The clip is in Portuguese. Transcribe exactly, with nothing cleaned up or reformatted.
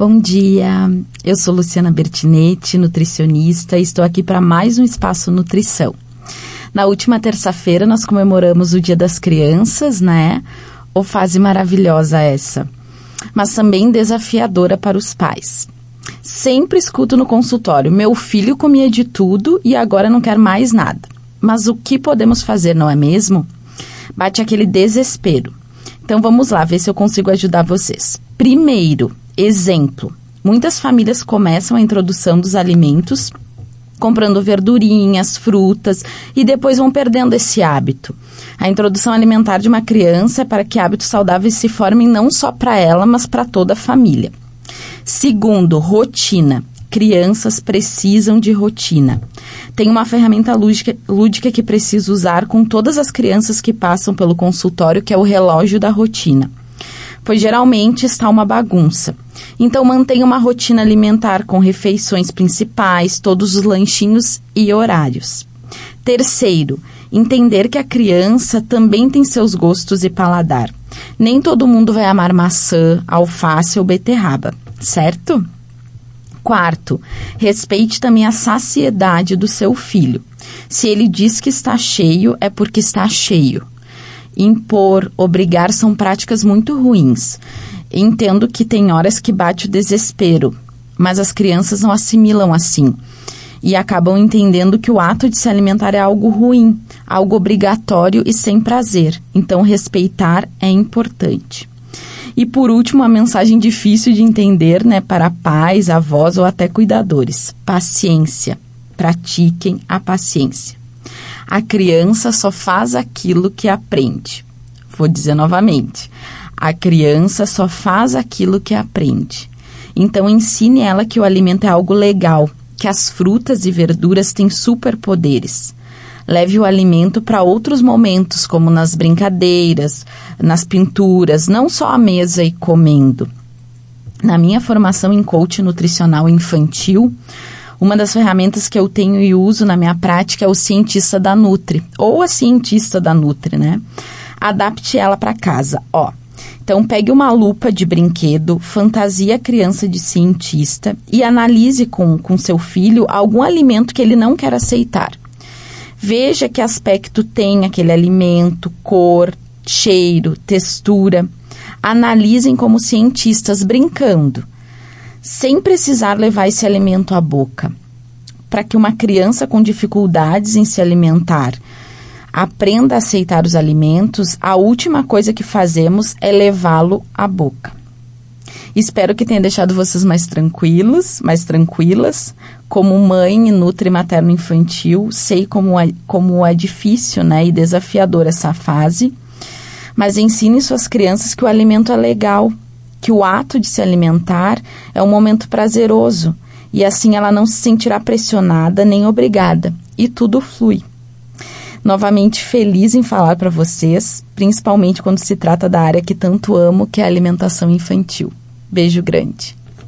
Bom dia, eu sou Luciana Bertinetti, nutricionista, e estou aqui para mais um Espaço Nutrição. Na última terça-feira nós comemoramos o Dia das Crianças, né? Ô fase maravilhosa essa, mas também desafiadora para os pais. Sempre escuto no consultório, meu filho comia de tudo e agora não quer mais nada. Mas o que podemos fazer, não é mesmo? Bate aquele desespero. Então vamos lá, ver se eu consigo ajudar vocês. Primeiro, exemplo. Muitas famílias começam a introdução dos alimentos comprando verdurinhas, frutas e depois vão perdendo esse hábito. A introdução alimentar de uma criança é para que hábitos saudáveis se formem não só para ela, mas para toda a família. Segundo, rotina. Crianças precisam de rotina. Tem uma ferramenta lúdica, lúdica que preciso usar com todas as crianças que passam pelo consultório, que é o relógio da rotina. Pois geralmente está uma bagunça. Então mantenha uma rotina alimentar com refeições principais, todos os lanchinhos e horários. Terceiro, entender que a criança também tem seus gostos e paladar. Nem todo mundo vai amar maçã, alface ou beterraba, certo? Quarto, respeite também a saciedade do seu filho. Se ele diz que está cheio, é porque está cheio. Impor, obrigar são práticas muito ruins. Entendo que tem horas que bate o desespero, mas as crianças não assimilam assim e acabam entendendo que o ato de se alimentar é algo ruim, algo obrigatório e sem prazer. Então, respeitar é importante. E por último, uma mensagem difícil de entender, né, para pais, avós ou até cuidadores. Paciência. Pratiquem a paciência. A criança só faz aquilo que aprende. Vou dizer novamente. A criança só faz aquilo que aprende. Então, ensine ela que o alimento é algo legal, que as frutas e verduras têm superpoderes. Leve o alimento para outros momentos, como nas brincadeiras, nas pinturas, não só à mesa e comendo. Na minha formação em coach nutricional infantil, uma das ferramentas que eu tenho e uso na minha prática é o cientista da Nutri, ou a cientista da Nutri, né? Adapte ela para casa, ó. Então, pegue uma lupa de brinquedo, fantasia a criança de cientista e analise com, com seu filho algum alimento que ele não quer aceitar. Veja que aspecto tem aquele alimento, cor, cheiro, textura. Analisem como cientistas brincando, sem precisar levar esse alimento à boca. Para que uma criança com dificuldades em se alimentar aprenda a aceitar os alimentos, a última coisa que fazemos é levá-lo à boca. Espero que tenha deixado vocês mais tranquilos, mais tranquilas. Como mãe e nutri materno-infantil, sei como é, como é difícil, né, e desafiador essa fase. Mas ensine suas crianças que o alimento é legal, que o ato de se alimentar é um momento prazeroso. E assim ela não se sentirá pressionada nem obrigada. E tudo flui. Novamente feliz em falar para vocês, principalmente quando se trata da área que tanto amo, que é a alimentação infantil. Beijo grande.